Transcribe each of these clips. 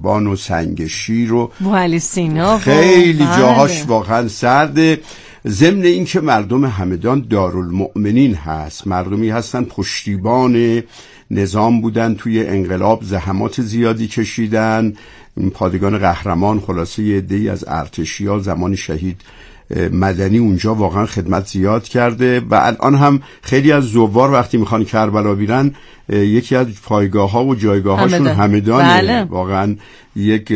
نردبان و سنگ شیر و بوعلی سینا خیلی جاهاش واقعا سرده. ضمن این که مردم همدان دارالمؤمنین هست، مردمی هستن پشتیبان نظام بودن، توی انقلاب زحمات زیادی کشیدن، پادگان قهرمان، خلاصه یه عده‌ای از ارتشی‌ها زمان شهید مدنی اونجا واقعا خدمت زیاد کرده و الان هم خیلی از زوار وقتی میخوان کربلا بیرن یکی از پایگاه‌ها و جایگاه‌هاشون همدانه. بله. واقعا یک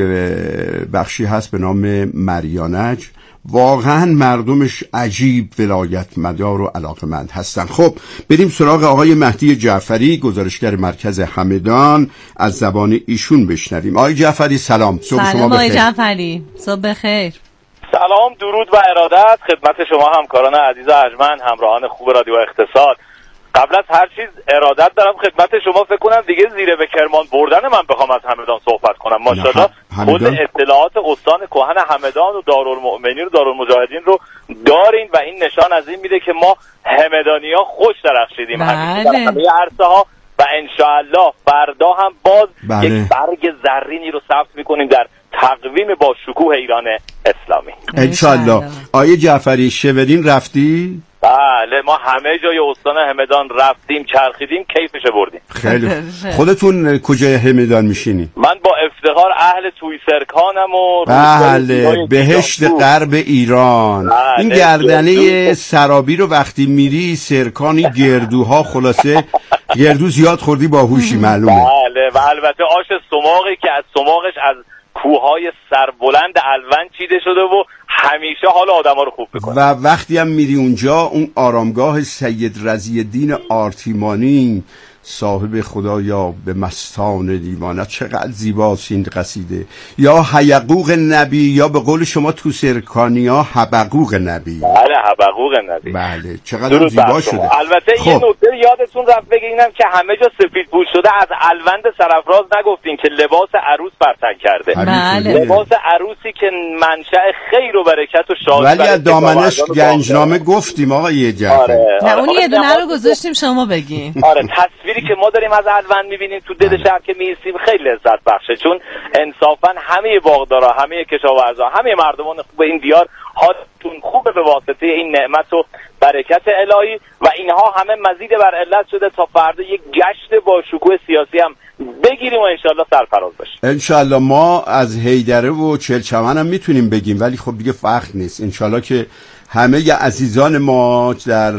بخشی هست به نام مریانج، واقعا مردمش عجیب ولایت مدار و علاقمند هستن. خب بریم سراغ آقای مهدی جعفری، گزارشگر مرکز همدان، از زبان ایشون بشنویم. آقای جعفری سلام. صبح شما سلام بخیر. آقای جعفری، صبح بخیر. سلام، درود و ارادت خدمت شما همکاران عزیز و ارجمند، همراهان خوب رادیو اقتصاد. قبل از هر چیز ارادت دارم خدمت شما، فکر کنم دیگه زیر به کرمان بردن من بخوام از همدان صحبت کنم. ماشاءالله کل اطلاعات استان کهن همدان و دارالمؤمنین و دارالمجاهدین رو دارین و این نشان از این میده که ما همدانی‌ها خوش درخشیدیم همه عرصه ها و انشاءالله فردا هم باز یک برگ زرینی رو ثبت میکنیم در تقویم با شکوه ایران اسلامی انشاءالله. آیه جعفری شورین رفتی؟ بله، ما همه جای استان همدان رفتیم، چرخیدیم، کیفش بردیم. خیلی خودتون کجای همدان میشینی؟ من با افتخار اهل تویسرکانم و بله، بهشت غرب ایران. این گردنه سرابی رو وقتی میری سرکانی گردوها، خلاصه گردو زیاد خوردی باهوشی معلومه. بله و البته آش سماقی که از سماقش از کوههای سربلند الون چیده شده و همیشه حال آدما رو خوب میکنه. و وقتی هم میری اونجا، اون آرامگاه سید رضی الدین آرتیمانی صاحب خدایا به مستان دیوانه، چقدر زیباست این قصیده. یا حیقوق نبی، یا به قول شما تو سرکانیا حبقوق نبی. بله، حبقوق نبی. بله، چقدر زیبا شده. البته یه نکته یادتون رفت بگینم که همه جا سفید پوش شده، از الوند سرافراز نگفتین که لباس عروس پرتن کرده. بله. لباس عروسی که منشأ خیر و برکت و شادی، ولی از دامنش گنجنامه گفتیم آقای جعفری. نه اون یه دونه رو گذاشتیم شما بگین. آره، تصویری که ما داریم از الوند میبینیم تو دل شهر که میایستیم خیلی لذت بخشه، چون انصافا همه باغدارا، همه کشاورزا، همه مردمان خوب این دیار حالتون خوبه به واسطه این نعمت و برکت الهی و اینها همه مزید بر علت شده تا فردا یک جشن با شکوه سیاسی هم بگیریم و انشالله سرفراز بشه. انشالله ما از هیدره و چلچمن هم میتونیم بگیم، ولی خب دیگه وقت نیست. انشالله که همه ی عزیزان ما در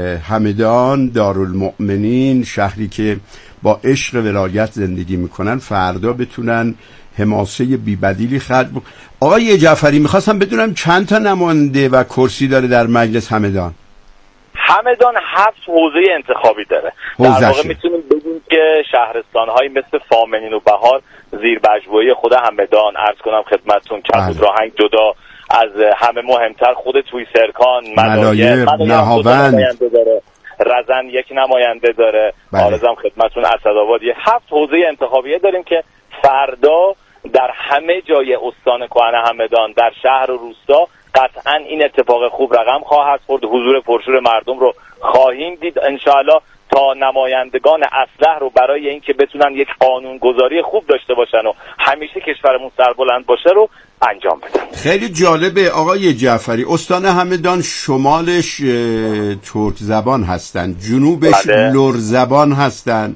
همدان دارالمؤمنین، شهری که با عشق ولایت زندگی میکنن، فردا بتونن حماسه بی‌بدیلی خلق. آقای جعفری میخواستم بدونم چند تا نماینده و کرسی داره در مجلس همدان؟ همدان 7 حوزه انتخابی داره. در واقع میتونیم بگیم که شهرستان‌هایی مثل فامنین و بهار زیر بجوی خود همدان، عرض کنم خدمتتون کبود راهنگ جدا، از همه مهمتر خود تویسرکان، ملایر نهاوند داره، رزن یک نماینده داره، آرزم خدمتتون اسدآباد. 7 حوزه انتخابیه داریم که فردا در همه جای استان کهن همدان، در شهر و روستا قطعا این اتفاق خوب رقم خواهد خورد. حضور پرشور مردم رو خواهیم دید انشاءالله تا نمایندگان اصلح رو برای اینکه بتونن یک قانونگذاری خوب داشته باشن و همیشه کشورمون سربلند باشه رو انجام بدن. خیلی جالبه آقای جعفری، استان همدان شمالش ترک زبان هستن، جنوبش لر زبان هستن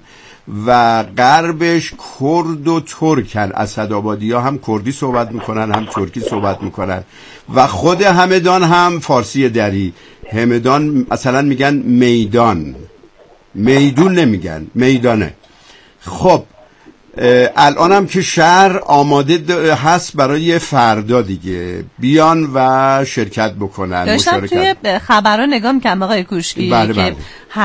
و غربش کرد و ترکن. اسدآبادی‌ها هم کردی صحبت میکنن هم ترکی صحبت میکنن و خود همدان هم فارسی دری. همدان مثلا میگن میدان، میدون نمیگن، میدانه. خب الان هم که شهر آماده هست برای فردا دیگه بیان و شرکت بکنن. داشتم توی خبرها نگاه میکنم آقای کوشکی که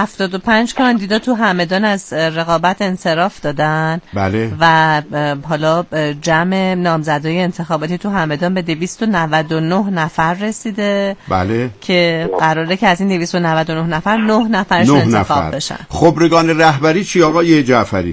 75 کاندیدا تو همدان از رقابت انصراف دادن. بله. و حالا جمع نامزدای انتخاباتی تو همدان به 299 نفر رسیده. بله. که قراره که از این 299 نفر 9 نفرشون انتخاب بشن. خبرگان رهبری چی آقای جعفری؟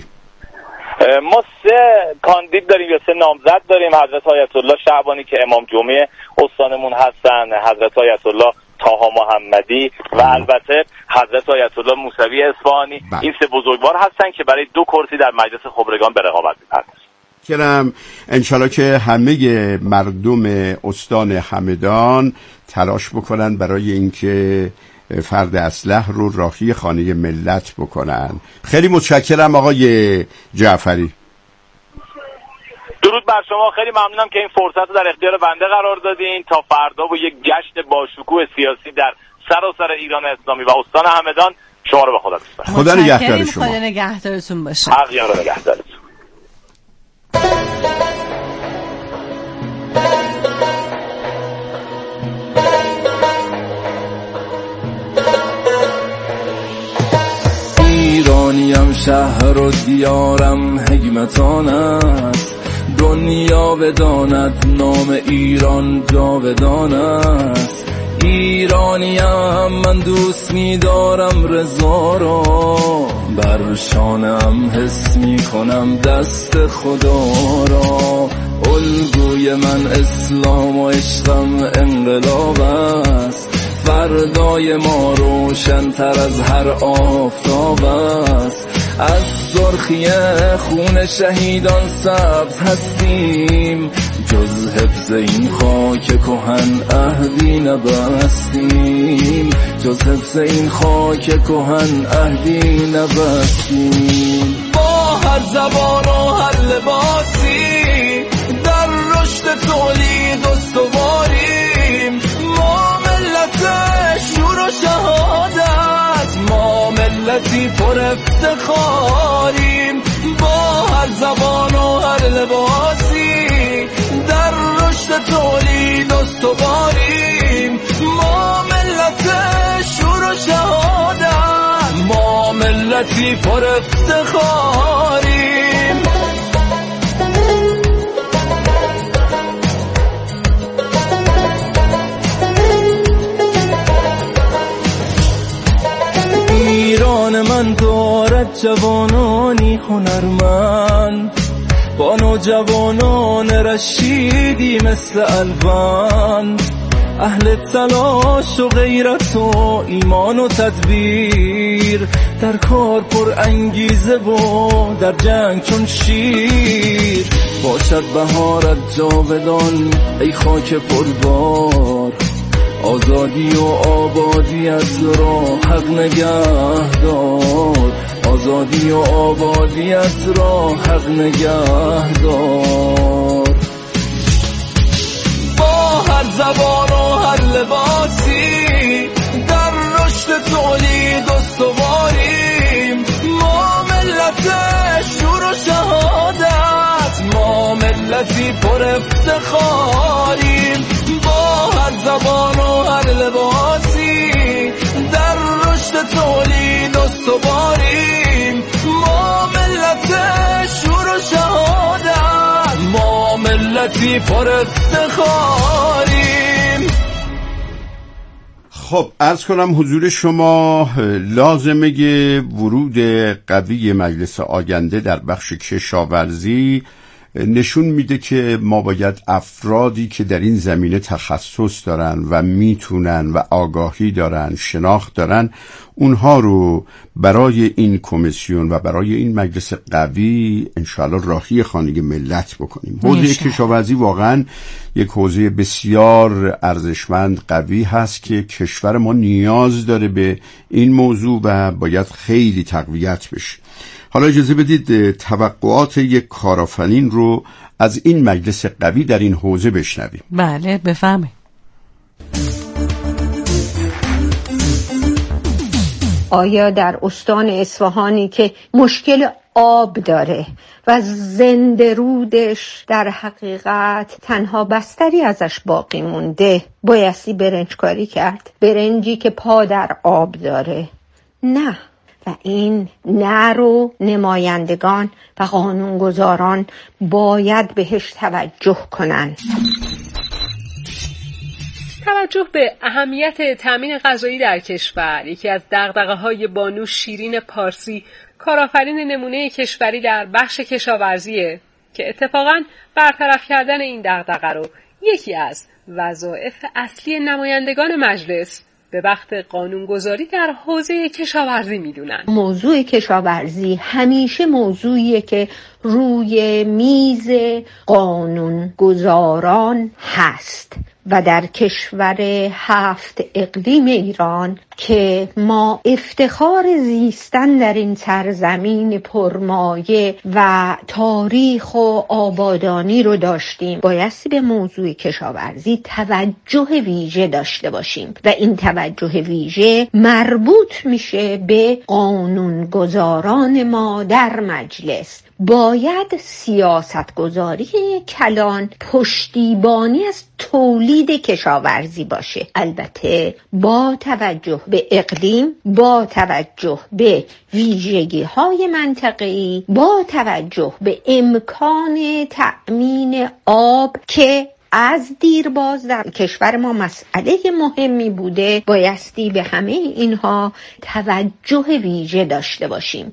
ما 3 کاندید داریم یا 3 نامزد داریم. حضرت آیت الله شعبانی که امام جمعه استانمون هستن، حضرت آیت الله طاها محمدی و البته حضرت آیت الله موسوی اصفهانی. این 3 بزرگوار هستن که برای 2 کرسی در مجلس خبرگان به رقابت می‌پردازن. کرم. انشالله که همه مردم استان همدان تلاش بکنن برای اینکه فرد اصلح رو راهی خانه ملت بکنن. خیلی متشکرم آقای جعفری. درود بر شما، خیلی ممنونم که این فرصت رو در اختیار بنده قرار دادین تا فردا با یک جشن با شکوه سیاسی در سراسر ایران اسلامی و استان همدان شما رو به خدا بسپارم. خدا نگهدار شما. خدا نگهدارتون باشه. حق یار نگهدارتون. ایرانیم، شهر و دیارم حکمتان است، دنیا بداند نام ایران جاودان است. ایرانیم، من دوست می‌دارم رضا را، بر شانم حس می‌کنم دست خدا را. الگوی من اسلام و عشقم انقلاب است، فردای ما روشن‌تر از هر آفتاب است. از سرخی خون شهیدان سبز هستیم، جز حفظ این خاک کهن عهدی نبستیم، جز حفظ این خاک کهن عهدی نبستیم. با هر زبان و هر لباسی در رشد تولید استواریم، ما ملت شور و شهادت، ما ملتی پر افتخاریم. با هر زبان و هر لباسی در رشد تولید استواریم، ما ملت شور و شهادت، ما ملتی پر افتخاریم. ایران من دارد جوانانی هنرمند، با نوجوانان رشیدی مثل الوان، اهل تلاش و غیرت و ایمان و تدبیر، در کار پر انگیزه و در جنگ چون شیر. باشد بهارت جاودان ای خاک پربار، آزادی و آبادی از را حق نگهدار، آزادی و آبادی از را حق نگهدار. با هر زبان و هر لباسی در رشد تولید استواریم، ما ملت شور و شهادت، ما ملتی پر افتخاریم. با هر زبان و هر لباسی در رشد تولید استواریم، ما ملت شور و شهادت، ما ملتی پر افتخاریم. خب عرض کنم حضور شما لازمه ورود قوی مجلس آینده در بخش کشاورزی نشون میده که ما باید افرادی که در این زمینه تخصص دارن و میتونن و آگاهی دارن، شناخت دارن، اونها رو برای این کمیسیون و برای این مجلس قوی انشاءالله راهی خانه ملت بکنیم. حوزه کشاورزی واقعا یک حوزه بسیار ارزشمند قوی هست که کشور ما نیاز داره به این موضوع و باید خیلی تقویت بشه. حالا اجازه بدید توقعات یک کارآفرین رو از این مجلس قوی در این حوزه بشنویم. بله بفهمید. آیا در استان اصفهانی که مشکل آب داره و زنده رودش در حقیقت تنها بستری ازش باقی مونده، بایستی برنج کاری کرد؟ برنجی که پا در آب داره؟ نه. و این نه رو نمایندگان و قانونگذاران باید بهش توجه کنن. توجه به اهمیت تامین غذایی در کشور یکی از دغدغه‌های بانو شیرین پارسی، کارآفرین نمونه کشوری در بخش کشاورزیه که اتفاقاً برطرف کردن این دغدغه رو یکی از وظایف اصلی نمایندگان مجلس به وقت قانونگذاری در حوزه کشاورزی میدونن. موضوع کشاورزی همیشه موضوعیه که روی میز قانونگذاران هست و در کشور 7 اقلیم ایران که ما افتخار زیستن در این سرزمین پرمایه و تاریخ و آبادانی رو داشتیم، بایستی به موضوع کشاورزی توجه ویژه داشته باشیم و این توجه ویژه مربوط میشه به قانونگذاران ما در مجلس. باید سیاستگذاری کلان پشتیبانی از تولید کشاورزی باشه، البته با توجه به اقلیم، با توجه به ویژگی‌های منطقه‌ای، با توجه به امکان تأمین آب که از دیرباز در کشور ما مسئله مهمی بوده. بایستی به همه اینها توجه ویژه داشته باشیم.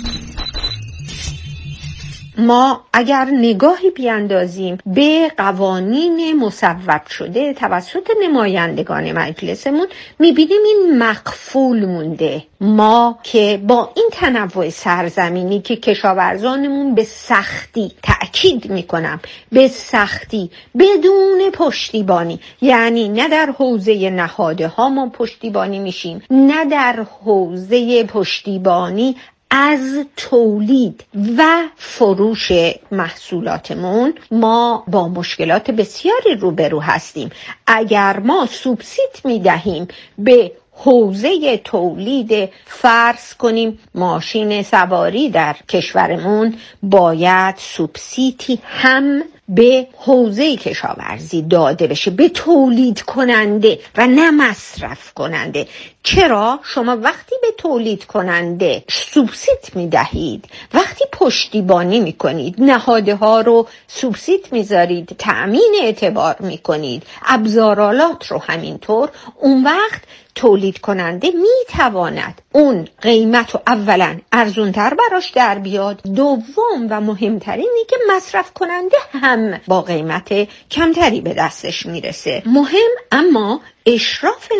ما اگر نگاهی بیاندازیم به قوانین مصوب شده توسط نمایندگان مجلسمون، میبینیم این مقفول مونده. ما که با این تنوع سرزمینی که کشاورزانمون به سختی، تأکید میکنم به سختی، بدون پشتیبانی، یعنی نه در حوزه نهاده ها ما پشتیبانی میشیم، نه در حوزه پشتیبانی از تولید و فروش محصولاتمون، ما با مشکلات بسیاری روبرو هستیم. اگر ما سوبسید میدهیم به حوزه تولید، فرض کنیم ماشین سواری در کشورمون، باید سوبسیدی هم به حوزه کشاورزی داده بشه، به تولید کننده و نه مصرف کننده. چرا؟ شما وقتی به تولید کننده سوبسید میدهید، وقتی پشتیبانی میکنید، نهاده ها رو سوبسید میذارید، تأمین اعتبار میکنید، ابزارالات رو همینطور، اون وقت تولید کننده میتواند اون قیمت رو اولا ارزونتر براش در بیاد، دوم و مهمترینی که مصرف کننده هم با قیمت کمتری به دستش میرسه. مهم اما اشراف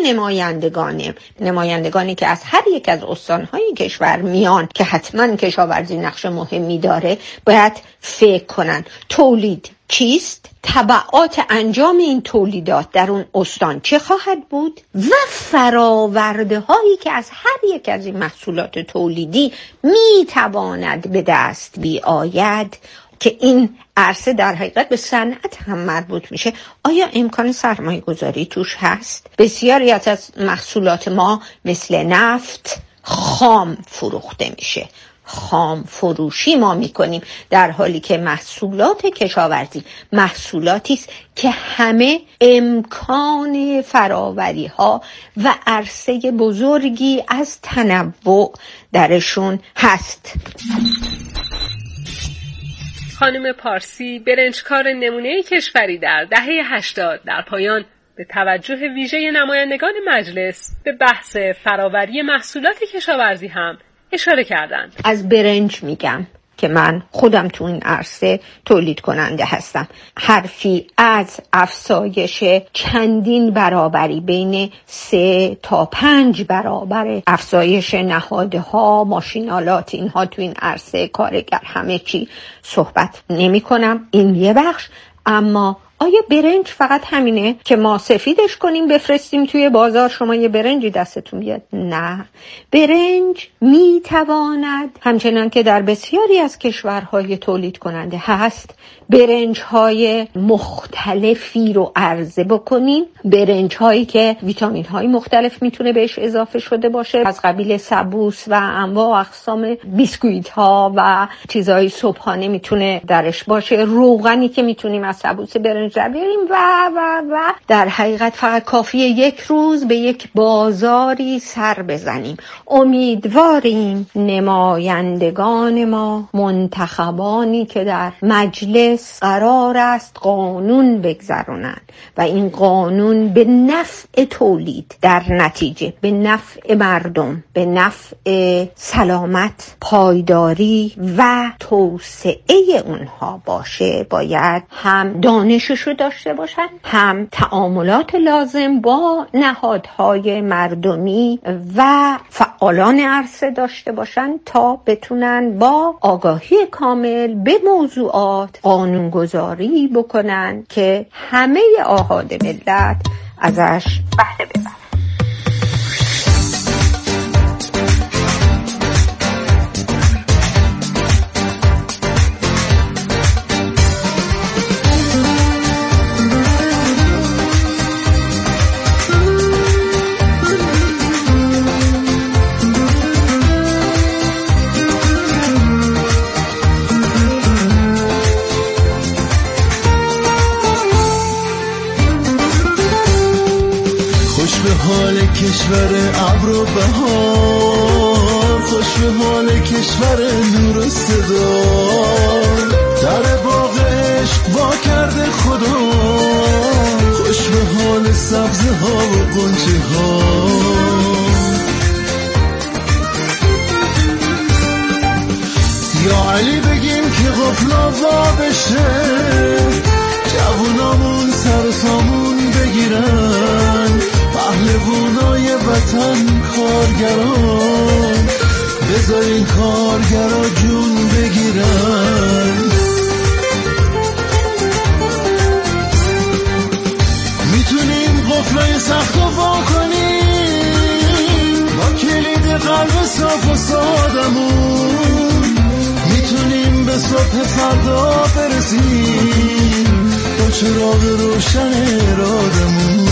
نمایندگانی که از هر یک از استانهای کشور میان که حتما کشاورزی نقش مهمی داره، باید فکر کنن تولید چیست، تبعات انجام این تولیدات در اون استان چه خواهد بود و فراورده هایی که از هر یک از این محصولات تولیدی میتواند به دست بیاید که این عرصه در حقیقت به صنعت هم مربوط میشه. آیا امکان سرمایه گذاری توش هست؟ بسیاری از محصولات ما مثل نفت خام فروخته میشه، خام فروشی ما میکنیم، در حالی که محصولات کشاورزی محصولاتی است که همه امکان فراوری ها و عرصه بزرگی از تنوع درشون هست. خانم پارسی، برنجکار نمونه کشوری در دهه 80 در پایان به توجه ویژه نمایندگان مجلس به بحث فراوری محصولات کشاورزی هم اشاره کردند. از برنج میگم که من خودم تو این عرصه تولید کننده هستم. حرفی از افزایش چندین برابری، بین 3 تا 5 برابر افزایش نهادها، ماشینالات، اینها تو این عرصه، کارگر، همه چی صحبت نمی کنم. این یه بخش. اما آیا برنج فقط همینه که ما سفیدش کنیم بفرستیم توی بازار شما یه برنجی دستتون بیاد؟ نه. برنج میتواند همچنان که در بسیاری از کشورهای تولید کننده هست، برنج‌های مختلفی رو عرضه بکنیم. برنج‌هایی که ویتامین‌های مختلف میتونه بهش اضافه شده باشه، از قبیل سبوس و انواع و اقسام بیسکویت‌ها و چیزهای صبحانه میتونه درش باشه، روغنی که میتونیم از سبوس برنج در بیاریم و در حقیقت فقط کافیه یک روز به یک بازاری سر بزنیم. امیدواریم نمایندگان ما، منتخبانی که در مجلس قرار است قانون بگذرونند و این قانون به نفع تولید، در نتیجه به نفع مردم، به نفع سلامت، پایداری و توسعه اونها باشه، باید هم دانشش رو داشته باشن، هم تعاملات لازم با نهادهای مردمی و فعالان عرصه داشته باشن تا بتونن با آگاهی کامل به موضوعات قانونگذاری بکنن که همه آحاد ملت ازش بهره ببرن. کشور ابر و بهار، خوش به حال کشور نور و صدا، در باغ عشق وا کرده خدا، خوش به حال سبزه ها و غنچه ها. یا علی بگیم که غفلا وا بشه، جوونامون سر سامون بگیرن، پهلوانای وطن کارگران، بذارین کارگرا جون بگیرن. میتونیم قفلای سخت رو وا کنیم با کلید قلب صاف و سادمون، میتونیم به صبح فردا برسیم با چراغ روشن ارادمون.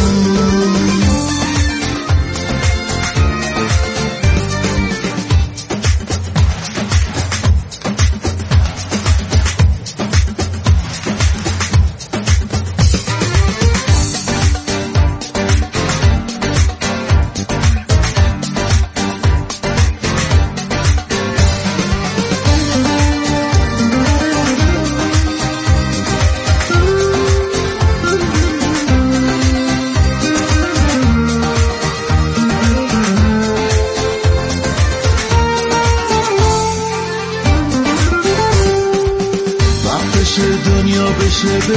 به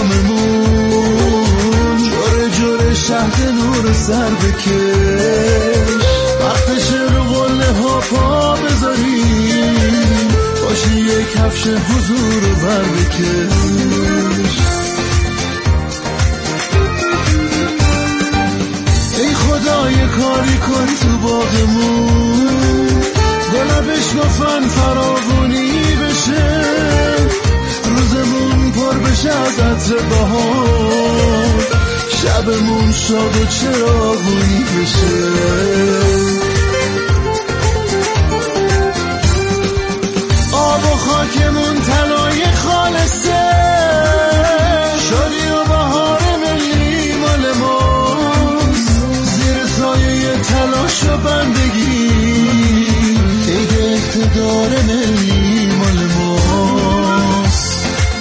کاممون جوره جوره شهد نور سر بکش، وقتش رو قله ها پا بذاریم، باشی یک کفش حضور رو بر بکش. ای خدای کاری کن تو باغمون، گلا بشکفن فراوونی بشه، روزمون پر بشه از عطر بهار، شبمون شاد و چراغونی بشه. آب و خاکمون طلای خالصه، شادی و بهار ملی مال ماست، زیر سایه تلاش و بندگی عید اقتدار ملی مال ماست.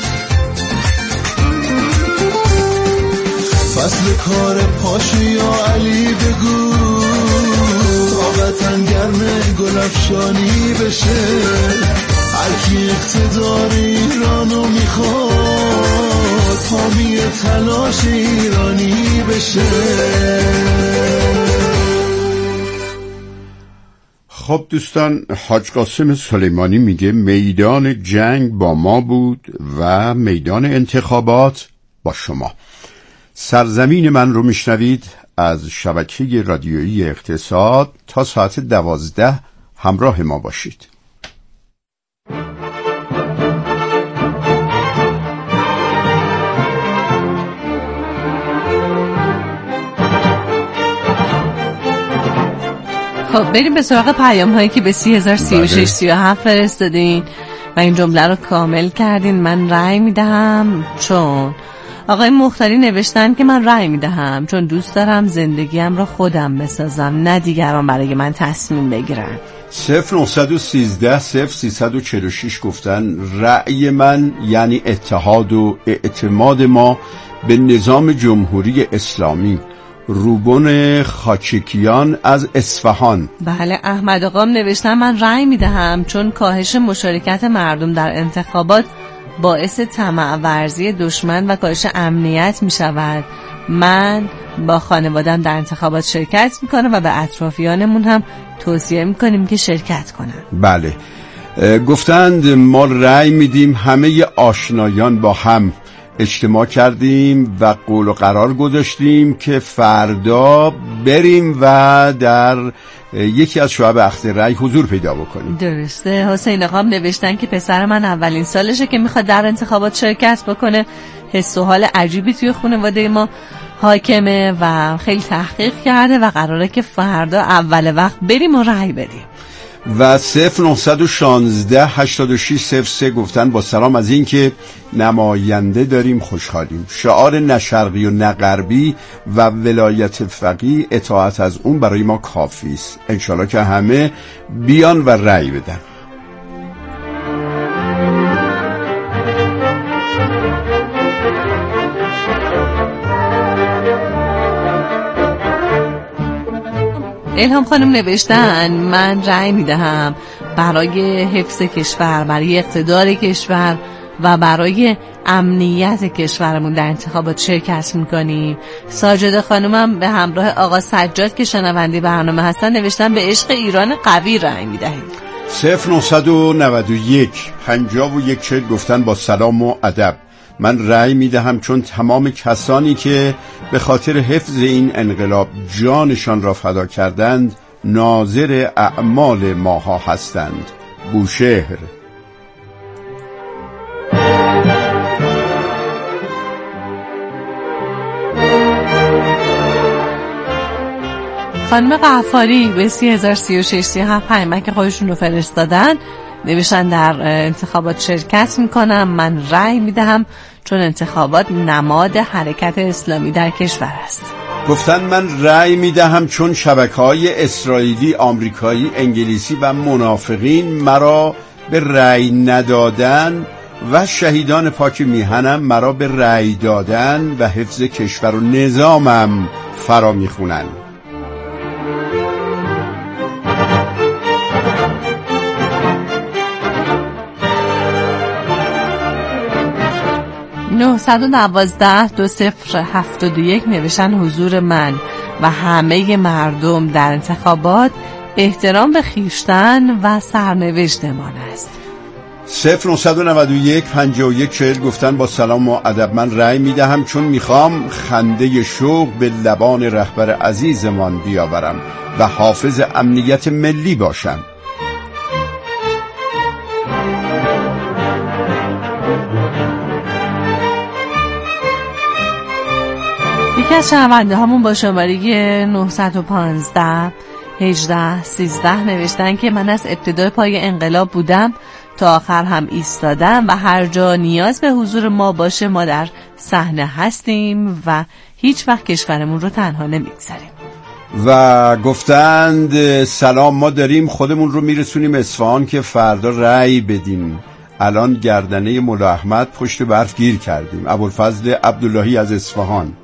فصل کار پاشو یا علی بگو، تا وطن گرم گلفشانی بشه، هرکی اقتدار ایرانو میخواد حامی تلاش ایرانی بشه. خب دوستان، حاج قاسم سلیمانی میگه میدان جنگ با ما بود و میدان انتخابات با شما. سرزمین من رو میشنوید از شبکه رادیویی اقتصاد. تا ساعت 12 همراه ما باشید. خب بریم به سراغ پیام هایی که به 30,036 فرستادین و این جمله رو کامل کردین. من رأی میدهم چون آقای مختاری نوشتن که من رأی میدهم چون دوست دارم زندگیم رو خودم بسازم، نه دیگران برای من تصمیم بگیرن. 0913 0346 گفتن رأی من یعنی اتحاد و اعتماد ما به نظام جمهوری اسلامی. روبون خاچکیان از اصفهان. بله، احمد آقام نوشتن من رأی میدهم چون کاهش مشارکت مردم در انتخابات باعث طمع ورزی دشمن و کاهش امنیت می شود. من با خانوادم در انتخابات شرکت می کنم و به اطرافیانمون هم توصیه می کنیم که شرکت کنن. بله، گفتند ما رأی میدیم. همه آشنایان با هم اجتماع کردیم و قول و قرار گذاشتیم که فردا بریم و در یکی از شعب اخذ رأی حضور پیدا بکنیم. درسته. حسین آقا نوشتن که پسر من اولین سالشه که میخواد در انتخابات شرکت بکنه. حس و حال عجیبی توی خانواده ما حاکمه و خیلی تحقیق کرده و قراره که فردا اول وقت بریم و رأی بدیم. و 0916 8603 گفتن با سلام، از این که نماینده داریم خوشحالیم. شعار نه شرقی و نه غربی و ولایت فقیه، اطاعت از اون برای ما کافی است. انشالله که همه بیان و رأی بدن. الهام خانم نوشتن من رأی میدهم برای حفظ کشور، برای اقتدار کشور و برای امنیت کشورمون در انتخابات شرکت میکنیم. ساجده خانومم به همراه آقا سجاد که شنونده برنامه هستن نوشتن به عشق ایران قوی رأی میدهیم. 0991 51 گفتن با سلام و ادب، من رأی میدهم چون تمام کسانی که به خاطر حفظ این انقلاب جانشان را فدا کردند ناظر اعمال ماها هستند. بوشهر. خانم قفاری به 3036 پیامک خودشون رو فرستادن، نوشتن در انتخابات شرکت میکنم. من رأی میدهم چون انتخابات نماد حرکت اسلامی در کشور است. گفتن من رأی میدهم چون شبکه‌های اسرائیلی، آمریکایی، انگلیسی و منافقین مرا به رأی ندادن و شهیدان پاک میهنم مرا به رأی دادن و حفظ کشور و نظامم فرا میخونن. نه 2071 نوشتن حضور من و همه مردم در انتخابات احترام به خویشتن و سرنوشتمان است. 0991 51 گفتن با سلام و ادب، من رأی میدهم چون میخوام خنده شوق به لبان رهبر عزیزمان بیاورم و حافظ امنیت ملی باشم. یکی از شنونده همون با شماره 915 18 13 نوشتن که من از ابتدای پای انقلاب بودم تا آخر هم ایستادم و هر جا نیاز به حضور ما باشه ما در صحنه هستیم و هیچ وقت کشورمون رو تنها نمیگذاریم. و گفتند سلام، ما داریم خودمون رو میرسونیم اصفهان که فردا رأی بدیم. الان گردنه مولا احمد پشت برف گیر کردیم. ابوالفضل عبداللهی از اصفهان.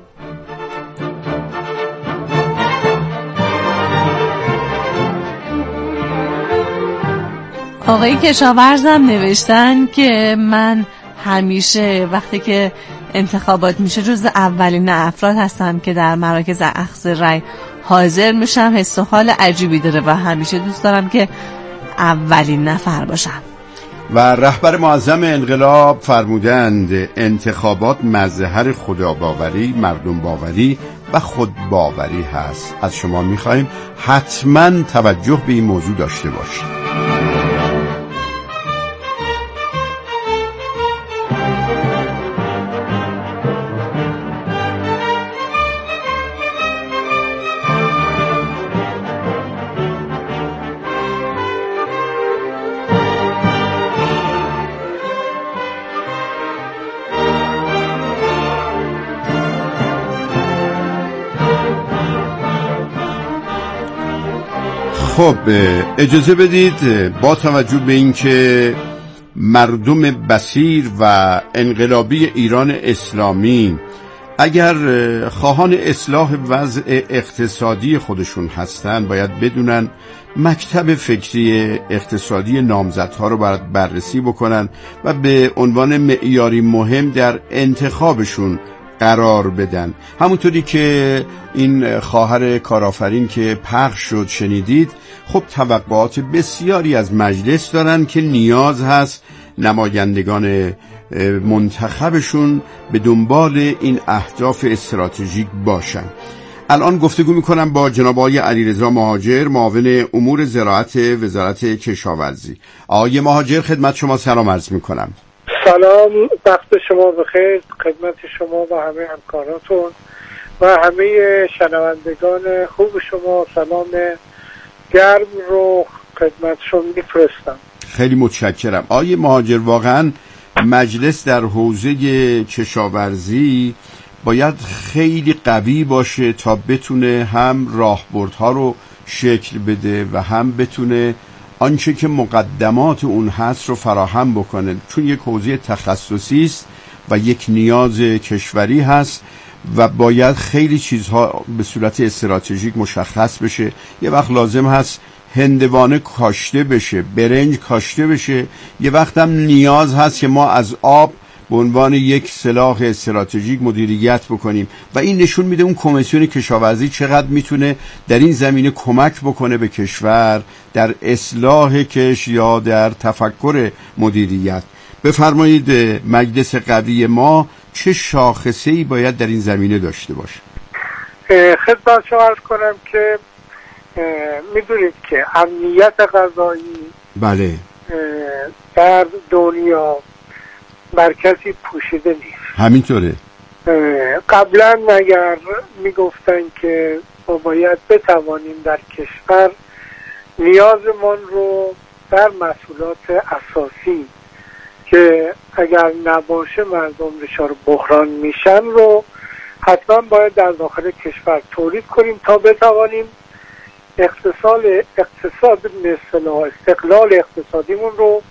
آقای کشاورزم نوشتن که من همیشه وقتی که انتخابات میشه جز اولین افراد هستم که در مراکز اخذ رأی حاضر میشم. حس و حال عجیبی داره و همیشه دوست دارم که اولین نفر باشم. و رهبر معظم انقلاب فرمودند انتخابات مظهر خداباوری، مردم باوری و خودباوری هست. از شما میخوایم حتما توجه به این موضوع داشته باشید. خب اجازه بدید با توجه به اینکه مردم بصیر و انقلابی ایران اسلامی اگر خواهان اصلاح وضع اقتصادی خودشون هستن باید بدونن مکتب فکری اقتصادی نامزدها رو باید بررسی بکنن و به عنوان معیاری مهم در انتخابشون قرار بدن. همونطوری که این خواهر کارآفرین که پخش شد شنیدید، خب توقعات بسیاری از مجلس دارن که نیاز هست نمایندگان منتخبشون به دنبال این اهداف استراتژیک باشن. الان گفتگو میکنم با جناب آقای علیرضا مهاجر، معاون امور زراعت وزارت کشاورزی. آقای مهاجر خدمت شما سلام عرض میکنم. سلام، وقت شما بخیر خدمت شما و همه همکاراتون و همه شنوندگان خوب شما. سلام گرم رو خدمتشون میفرستم. خیلی متشکرم. آقای مهاجر، واقعا مجلس در حوزه کشاورزی باید خیلی قوی باشه تا بتونه هم راهبردها رو شکل بده و هم بتونه آنچه که مقدمات اون هست رو فراهم بکنه، چون یک حوزه تخصصی است و یک نیاز کشوری هست و باید خیلی چیزها به صورت استراتژیک مشخص بشه. یه وقت لازم هست هندوانه کاشته بشه، برنج کاشته بشه، یه وقت هم نیاز هست که ما از آب به عنوان یک سلاح استراتژیک مدیریت بکنیم و این نشون میده اون کمیسیون کشاورزی چقدر میتونه در این زمینه کمک بکنه به کشور در اصلاح کش یا در تفکر مدیریت. بفرمایید مجلس قوی ما چه شاخصه‌ای باید در این زمینه داشته باشه؟ خدمت شما عرض کنم که میدونید که امنیت غذایی بله در دنیا مرکزی پوشیده نیست. همینطوره. قبلا اگر میگفتن که ما باید بتوانیم در کشور نیازمان رو در محصولات اساسی که اگر نباشه مردم دچار بحران میشن رو حتما باید در داخل کشور تولید کنیم تا بتوانیم استقلال اقتصادیمون رو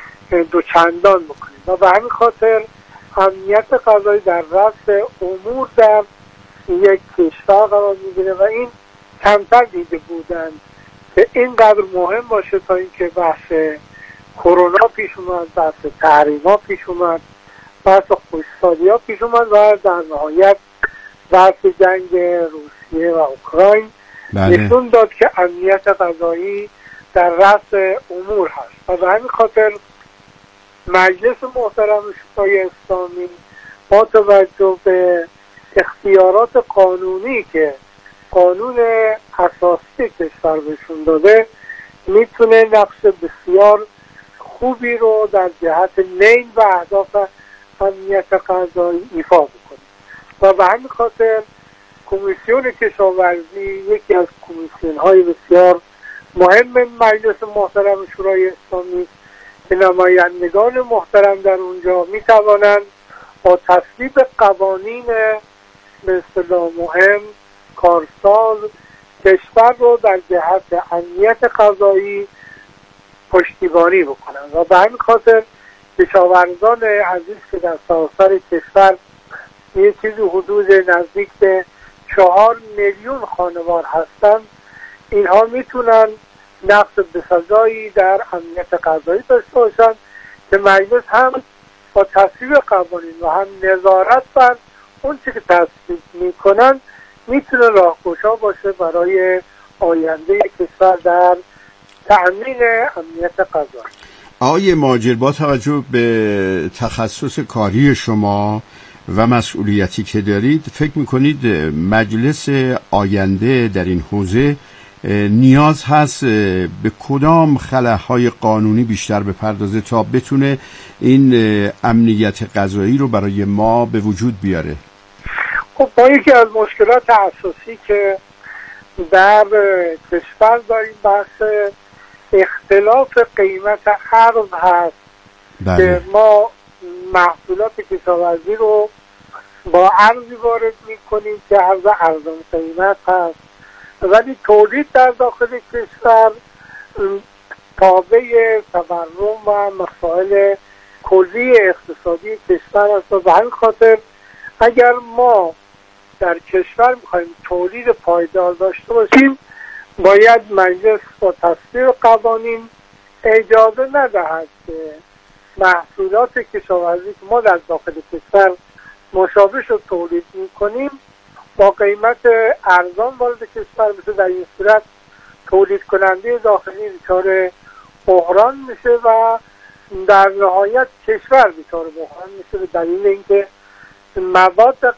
دوچندان بکنیم و به همین خاطر امنیت غذایی در رأس امور در یک کشور قرار میگیره و این کمتر دیده بودن که اینقدر مهم باشه تا اینکه بحث کرونا پیش اومد، بحث تحریما پیش اومد، بحث خشکسالی‌ها پیش اومد و در نهایت بحث جنگ روسیه و اوکراین نشون داد که امنیت غذایی در رأس امور هست و به همین خاطر مجلس محترم شورای اسلامی با توجه به اختیارات قانونی که قانون اساسی کشور بهشون داده میتونه نقش بسیار خوبی رو در جهت نیل و اهداف امنیت غذایی ایفا بکنه و به همین خاطر کمیسیون کشاورزی یکی از کمیسیون‌های بسیار مهم مجلس محترم شورای اسلامی که نمایندگان محترم در اونجا میتوانند با تصویب قوانین به اصطلاح مهم کارساز کشور رو در جهت امنیت غذایی پشتیبانی بکنند و به همین خاطر کشاورزان عزیز که در سراسر کشور یه چیزی حدود نزدیک به 4 میلیون خانوار هستند، اینها میتونن نقش بسزایی در امنیت غذایی داشته باشند که مجلس هم با تصویب قوانین و هم نظارت بر اون چی که تصویب میکنن میتونه راهگشا باشه برای آینده کشور در تأمین امنیت غذایی. آقای مهاجر، با توجه به تخصص کاری شما و مسئولیتی که دارید، فکر میکنید مجلس آینده در این حوزه نیاز هست به کدام خلاهای قانونی بیشتر بپردازه تا بتونه این امنیت غذایی رو برای ما به وجود بیاره؟ خب ما یکی از مشکلات اساسی که در کشور داریم بحث اختلاف قیمت ارز هست. بله. که ما محصولات کشاورزی رو با ارزی وارد میکنیم که ارزان قیمت هست ولی تولید در داخل کشور تابع تورم و مسائل کلی اقتصادی کشور است و به همین خاطر اگر ما در کشور میخوایم تولید پایدار داشته باشیم باید مجلس با تصویب قوانین اجازه ندهد که محصولات کشاورزی که ما در داخل کشور مشابهش رو تولید میکنیم با قیمت ارزان وارد کشور بشه. در این صورت تولید کننده داخلی دچار بحران میشه و در نهایت کشور دچار بحران میشه به دلیل اینکه مواد